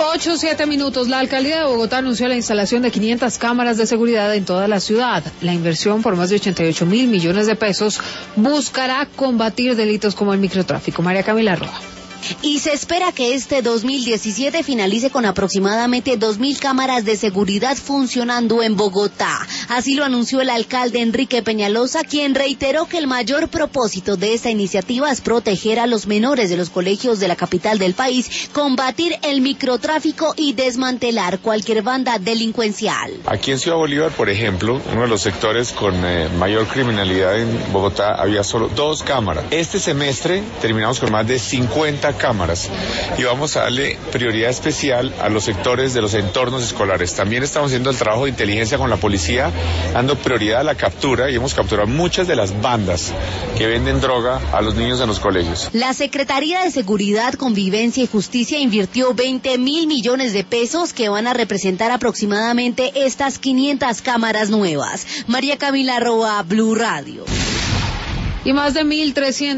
8:07. La alcaldía de Bogotá anunció la instalación de 500 cámaras de seguridad en toda la ciudad. La inversión por más de 88.000 millones de pesos buscará combatir delitos como el microtráfico. María Camila Roa. Y se espera que este 2017 finalice con aproximadamente 2.000 cámaras de seguridad funcionando en Bogotá. Así lo anunció el alcalde Enrique Peñalosa, quien reiteró que el mayor propósito de esta iniciativa es proteger a los menores de los colegios de la capital del país, combatir el microtráfico y desmantelar cualquier banda delincuencial. Aquí en Ciudad Bolívar, por ejemplo, uno de los sectores con mayor criminalidad en Bogotá, había solo 2 cámaras. Este semestre terminamos con más de 50 cámaras y vamos a darle prioridad especial a los sectores de los entornos escolares. También estamos haciendo el trabajo de inteligencia con la policía, dando prioridad a la captura, y hemos capturado muchas de las bandas que venden droga a los niños en los colegios. La Secretaría de Seguridad, Convivencia y Justicia invirtió 20.000 millones de pesos que van a representar aproximadamente estas 500 cámaras nuevas. María Camila Roa, Blue Radio. Y más de 1.300